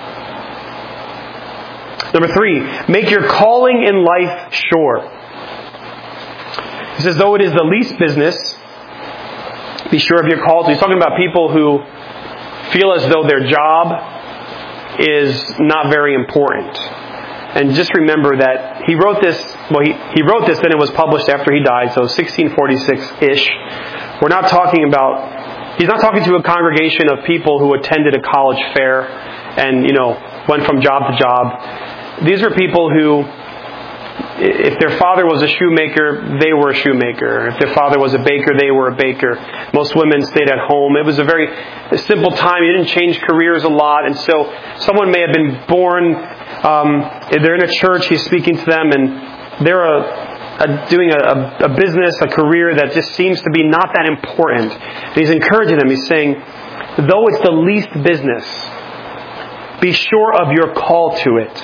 Number 3, make your calling in life sure. He says, though it is the least business, be sure of your call. So he's talking about people who feel as though their job is not very important. And just remember that he wrote this, he wrote this, then it was published after he died, so 1646-ish. He's not talking to a congregation of people who attended a college fair and, went from job to job. These were people who, if their father was a shoemaker, they were a shoemaker. If their father was a baker, they were a baker. Most women stayed at home. It was a very simple time. You didn't change careers a lot. And so someone may have been born, they're in a church, he's speaking to them, and they're doing a business, a career that just seems to be not that important. And he's encouraging them. He's saying, though it's the least business, be sure of your call to it.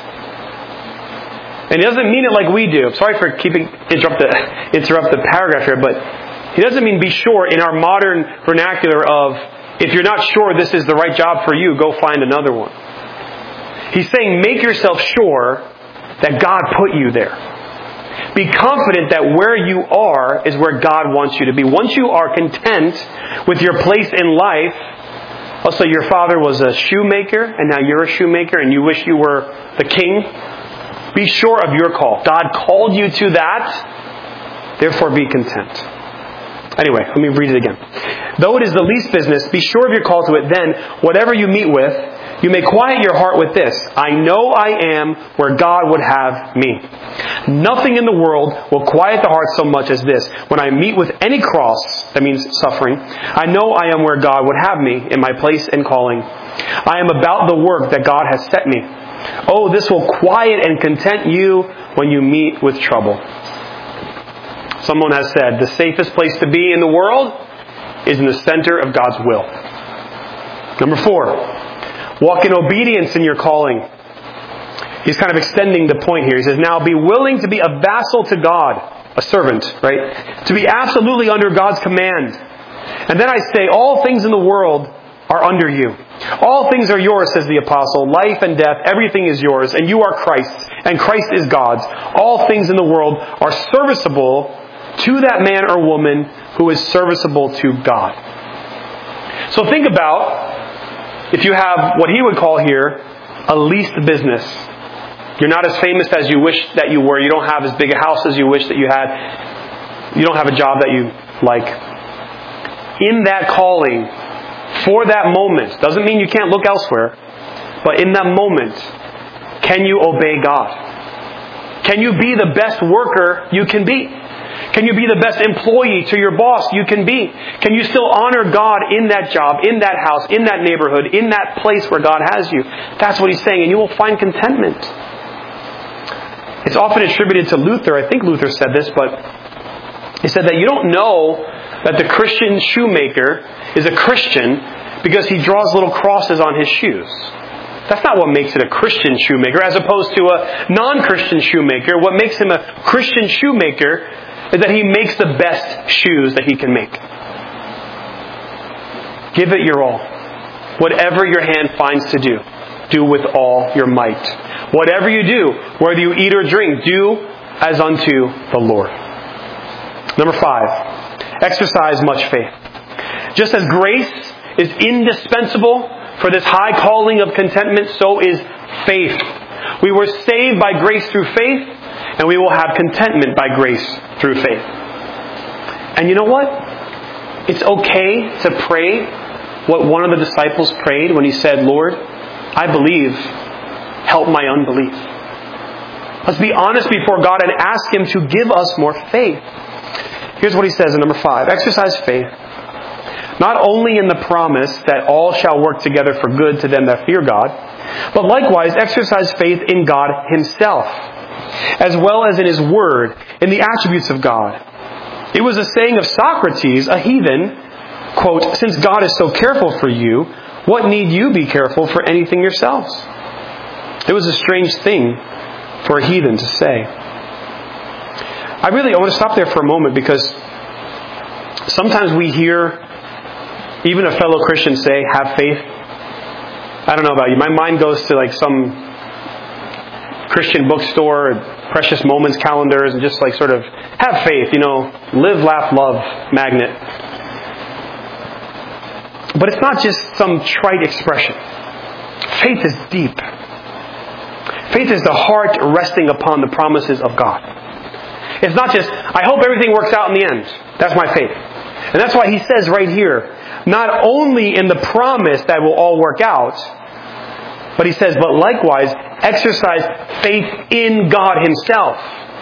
And he doesn't mean it like we do. Sorry for interrupt the paragraph here, but he doesn't mean be sure in our modern vernacular of, if you're not sure this is the right job for you, go find another one. He's saying make yourself sure that God put you there. Be confident that where you are is where God wants you to be. Once you are content with your place in life, also your father was a shoemaker and now you're a shoemaker and you wish you were the king, be sure of your call. God called you to that, therefore be content. Anyway, let me read it again. Though it is the least business, be sure of your call to it. Then, whatever you meet with, you may quiet your heart with this: I know I am where God would have me. Nothing in the world will quiet the heart so much as this. When I meet with any cross, that means suffering, I know I am where God would have me in my place and calling. I am about the work that God has set me. Oh, this will quiet and content you when you meet with trouble. Someone has said, the safest place to be in the world is in the center of God's will. Number 4, walk in obedience in your calling. He's kind of extending the point here. He says, now be willing to be a vassal to God, a servant, right? To be absolutely under God's command. And then I say, all things in the world are under you. All things are yours, says the apostle. Life and death, everything is yours, and you are Christ's, and Christ is God's. All things in the world are serviceable to that man or woman who is serviceable to God. So think about if you have what he would call here a least business. You're not as famous as you wish that you were. You don't have as big a house as you wish that you had. You don't have a job that you like. In that calling, for that moment, doesn't mean you can't look elsewhere, but in that moment, can you obey God? Can you be the best worker you can be? Can you be the best employee to your boss you can be? Can you still honor God in that job, in that house, in that neighborhood, in that place where God has you? That's what he's saying, and you will find contentment. It's often attributed to Luther. I think Luther said this, but he said that you don't know that the Christian shoemaker is a Christian because he draws little crosses on his shoes. That's not what makes it a Christian shoemaker, as opposed to a non-Christian shoemaker. What makes him a Christian shoemaker is that he makes the best shoes that he can make. Give it your all. Whatever your hand finds to do, do with all your might. Whatever you do, whether you eat or drink, do as unto the Lord. Number 5, exercise much faith. Just as grace is indispensable for this high calling of contentment, so is faith. We were saved by grace through faith, and we will have contentment by grace through faith. And you know what? It's okay to pray what one of the disciples prayed when he said, Lord, I believe, help my unbelief. Let's be honest before God and ask Him to give us more faith. Here's what he says in number 5. Exercise faith, not only in the promise that all shall work together for good to them that fear God, but likewise exercise faith in God Himself, as well as in His Word, in the attributes of God. It was a saying of Socrates, a heathen, quote, since God is so careful for you, what need you be careful for anything yourselves? It was a strange thing for a heathen to say. I want to stop there for a moment, because sometimes we hear even a fellow Christian say, have faith. I don't know about you. My mind goes to like some Christian bookstore, Precious Moments calendars, and just like sort of have faith, live, laugh, love magnet. But it's not just some trite expression. Faith is deep. Faith is the heart resting upon the promises of God. It's not just, I hope everything works out in the end. That's my faith. And that's why he says right here, not only in the promise that will all work out, But he says, but likewise, exercise faith in God Himself.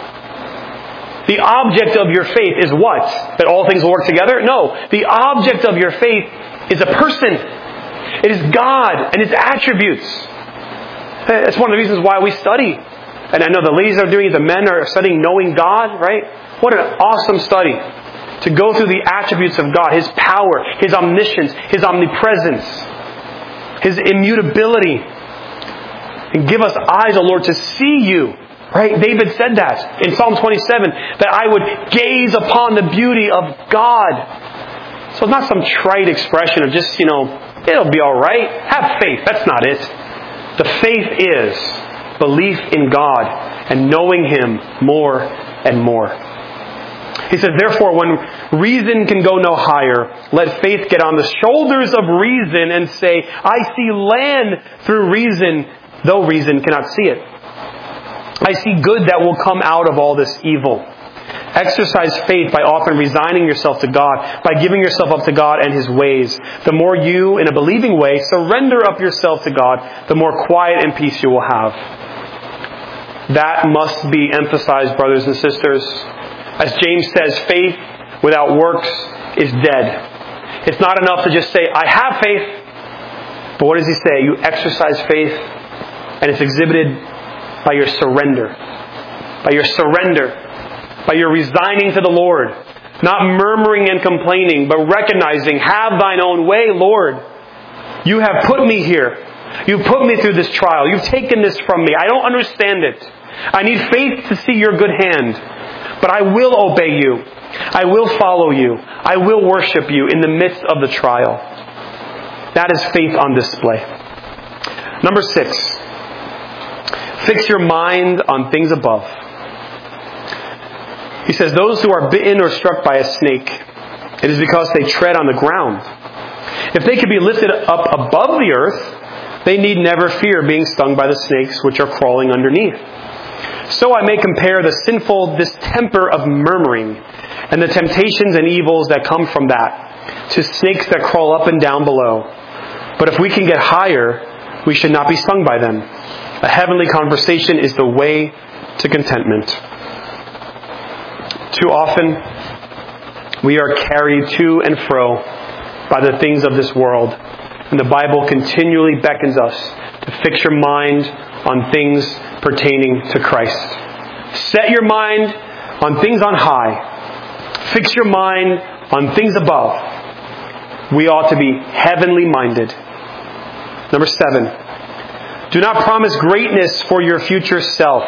The object of your faith is what? That all things will work together? No. The object of your faith is a person. It is God and His attributes. That's one of the reasons why we study. And I know the ladies are doing it, the men are studying knowing God, right? What an awesome study. To go through the attributes of God, His power, His omniscience, His omnipresence, His immutability. And give us eyes, O Lord, to see You. Right? David said that in Psalm 27, that I would gaze upon the beauty of God. So it's not some trite expression of just, it'll be alright. Have faith. That's not it. The faith is belief in God and knowing Him more and more. He says, therefore, when reason can go no higher, let faith get on the shoulders of reason and say, I see land through reason, though reason cannot see it. I see good that will come out of all this evil. Exercise faith by often resigning yourself to God, by giving yourself up to God and His ways. The more you, in a believing way, surrender up yourself to God, the more quiet and peace you will have. That must be emphasized, brothers and sisters. As James says, faith without works is dead. It's not enough to just say, I have faith. But what does he say? You exercise faith, and it's exhibited by your surrender. By your surrender. By your resigning to the Lord. Not murmuring and complaining, but recognizing, have Thine own way, Lord. You have put me here. You've put me through this trial. You've taken this from me. I don't understand it. I need faith to see Your good hand. But I will obey You. I will follow You. I will worship You in the midst of the trial. That is faith on display. Number 6. Fix your mind on things above. He says, those who are bitten or struck by a snake, it is because they tread on the ground. If they could be lifted up above the earth, they need never fear being stung by the snakes which are crawling underneath. So I may compare the sinful distemper of murmuring and the temptations and evils that come from that to snakes that crawl up and down below. But if we can get higher, we should not be stung by them. A heavenly conversation is the way to contentment. Too often, we are carried to and fro by the things of this world. And the Bible continually beckons us to fix your mind on things pertaining to Christ. Set your mind on things on high. Fix your mind on things above. We ought to be heavenly minded. Number 7. Do not promise greatness for your future self.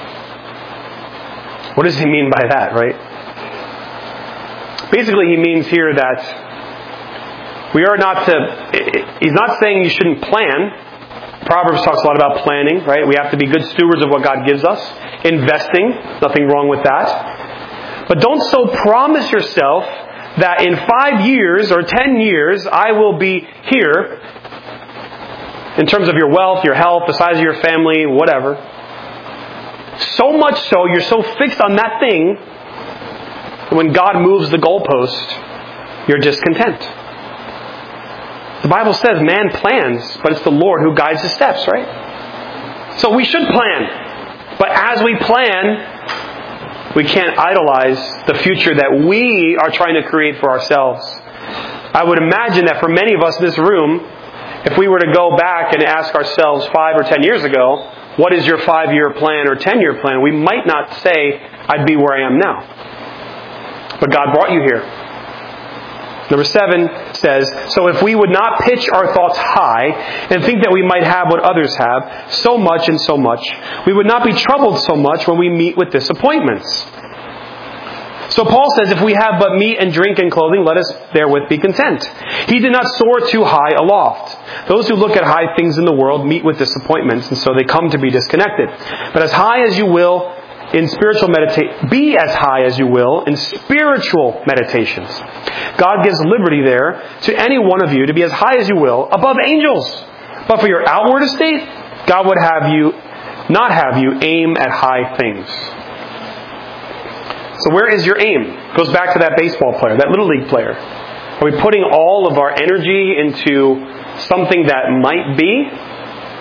What does he mean by that, right? Basically, he means here that we are not to... He's not saying you shouldn't plan. Proverbs talks a lot about planning, right? We have to be good stewards of what God gives us. Investing, nothing wrong with that. But don't so promise yourself that in 5 years or 10 years, I will be here in terms of your wealth, your health, the size of your family, whatever. So much so, you're so fixed on that thing, when God moves the goalpost, you're discontent. The Bible says man plans, but it's the Lord who guides his steps, right? So we should plan. But as we plan, we can't idolize the future that we are trying to create for ourselves. I would imagine that for many of us in this room, if we were to go back and ask ourselves 5 or 10 years ago, what is your 5-year plan or 10-year plan? We might not say, I'd be where I am now. But God brought you here. Number 7 says, so if we would not pitch our thoughts high and think that we might have what others have, so much and so much, we would not be troubled so much when we meet with disappointments. So Paul says, if we have but meat and drink and clothing, let us therewith be content. He did not soar too high aloft. Those who look at high things in the world meet with disappointments, and so they come to be disconnected. But as high as you will in spiritual be as high as you will in spiritual meditations. God gives liberty there to any one of you to be as high as you will above angels. But for your outward estate, God would not have you aim at high things. So where is your aim? It goes back to that baseball player, that little league player. Are we putting all of our energy into something that might be?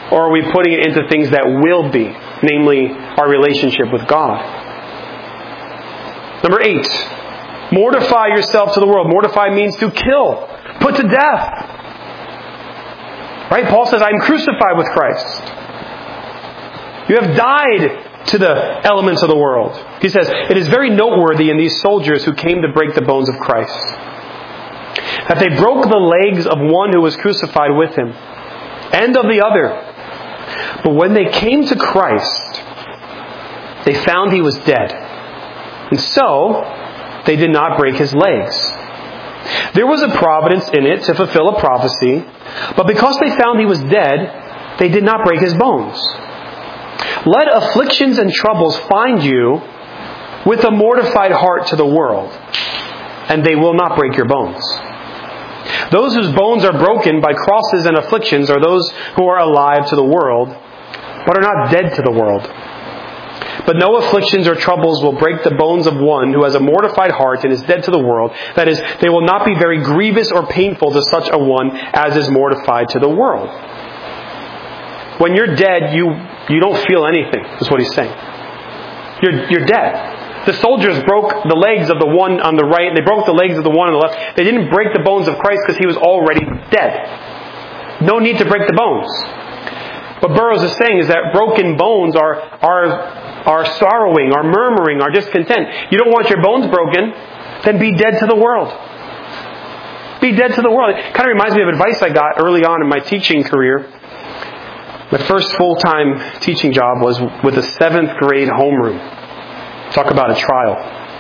Or are we putting it into things that will be, namely our relationship with God? Number 8, mortify yourself to the world. Mortify means to kill, put to death. Right? Paul says, I'm crucified with Christ. You have died to the elements of the world. He says, it is very noteworthy in these soldiers who came to break the bones of Christ, that they broke the legs of one who was crucified with him, and of the other. But when they came to Christ, they found he was dead. And so, they did not break his legs. There was a providence in it to fulfill a prophecy, but because they found he was dead, they did not break his bones. Let afflictions and troubles find you with a mortified heart to the world, and they will not break your bones. Those whose bones are broken by crosses and afflictions are those who are alive to the world, but are not dead to the world. But no afflictions or troubles will break the bones of one who has a mortified heart and is dead to the world. That is, they will not be very grievous or painful to such a one as is mortified to the world. When you're dead, you don't feel anything, is what he's saying. You're dead. The soldiers broke the legs of the one on the right, and they broke the legs of the one on the left. They didn't break the bones of Christ because he was already dead. No need to break the bones. What Burroughs is saying is that broken bones are sorrowing, are murmuring, are discontent. You don't want your bones broken, then be dead to the world. Be dead to the world. It kind of reminds me of advice I got early on in my teaching career. My first full-time teaching job was with a 7th grade homeroom. Talk about a trial.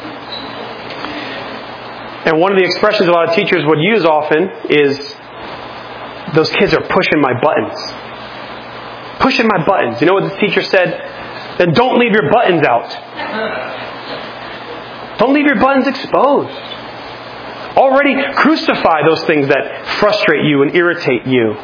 And one of the expressions a lot of teachers would use often is, those kids are pushing my buttons. Pushing my buttons. You know what the teacher said? Then don't leave your buttons out. Don't leave your buttons exposed. Already crucify those things that frustrate you and irritate you.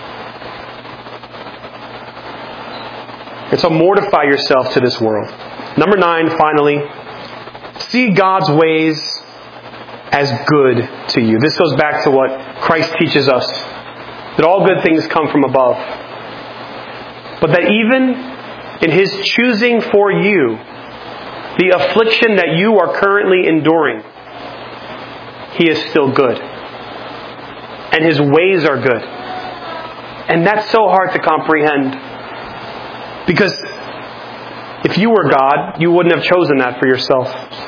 And so mortify yourself to this world. Number 9, finally, see God's ways as good to you. This goes back to what Christ teaches us, that all good things come from above. But that even in His choosing for you the affliction that you are currently enduring, He is still good. And His ways are good. And that's so hard to comprehend. Because if you were God, you wouldn't have chosen that for yourself.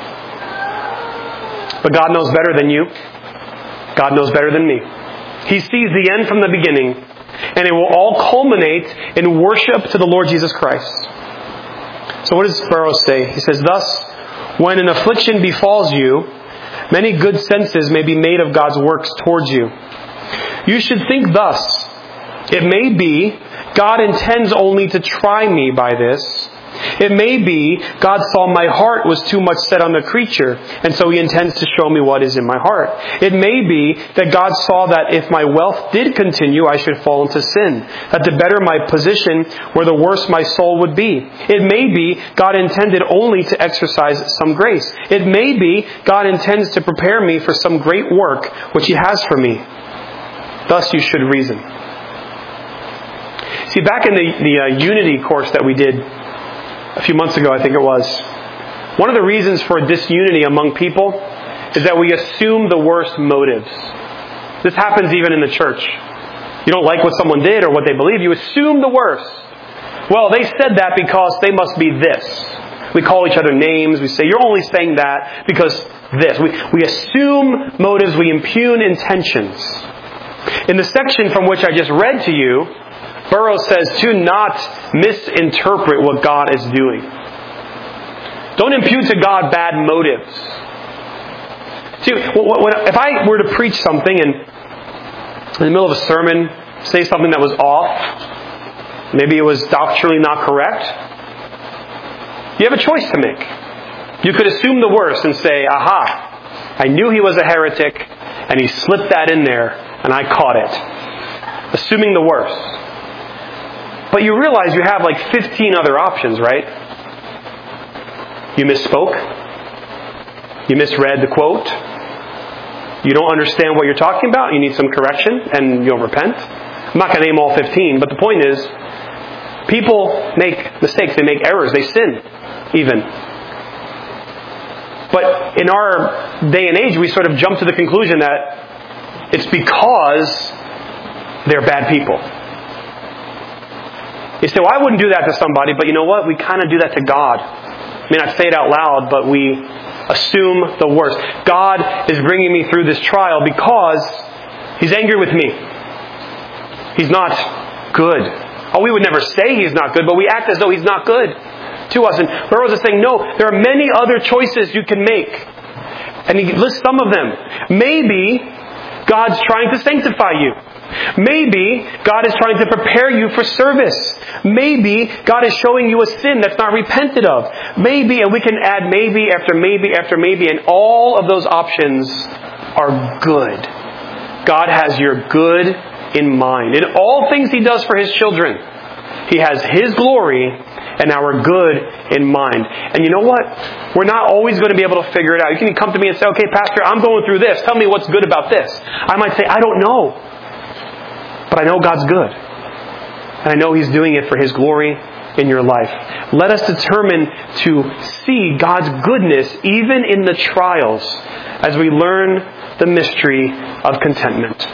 But God knows better than you. God knows better than me. He sees the end from the beginning, and it will all culminate in worship to the Lord Jesus Christ. So what does Burroughs say? He says, thus, when an affliction befalls you, many good senses may be made of God's works towards you. You should think thus: it may be God intends only to try me by this. It may be God saw my heart was too much set on the creature, and so He intends to show me what is in my heart. It may be that God saw that if my wealth did continue, I should fall into sin, that the better my position were, the worse my soul would be. It may be God intended only to exercise some grace. It may be God intends to prepare me for some great work which He has for me. Thus you should reason. See, back in the Unity course that we did a few months ago, I think it was, one of the reasons for disunity among people is that we assume the worst motives. This happens even in the church. You don't like what someone did or what they believe, you assume the worst. Well, they said that because they must be this. We call each other names. We say, you're only saying that because this. We assume motives. We impugn intentions. In the section from which I just read to you, Burroughs says to not misinterpret what God is doing. Don't impute to God bad motives. See, if I were to preach something and in the middle of a sermon say something that was off, maybe it was doctrinally not correct, you have a choice to make. You could assume the worst and say, aha, I knew he was a heretic and he slipped that in there and I caught it. Assuming the worst. But you realize you have like 15 other options, right? You misspoke. You misread the quote. You don't understand what you're talking about. You need some correction and you'll repent. I'm not going to name all 15, but the point is, People make mistakes. They make errors. They sin, even. But in our day and age, we sort of jump to the conclusion that it's because they're bad people. You say, well, I wouldn't do that to somebody, but you know what? We kind of do that to God. I may not say it out loud, but we assume the worst. God is bringing me through this trial because He's angry with me. He's not good. Oh, we would never say He's not good, but we act as though He's not good to us. And Burroughs is saying, no, there are many other choices you can make. And he lists some of them. Maybe God's trying to sanctify you. Maybe God is trying to prepare you for service. Maybe God is showing you a sin that's not repented of. Maybe, and we can add maybe after maybe after maybe, and all of those options are good. God has your good in mind. In all things He does for His children, He has His glory and our good in mind. And you know what? We're not always going to be able to figure it out. You can come to me and say, okay, Pastor, I'm going through this. Tell me what's good about this. I might say, I don't know. But I know God's good. And I know He's doing it for His glory in your life. Let us determine to see God's goodness even in the trials as we learn the mystery of contentment.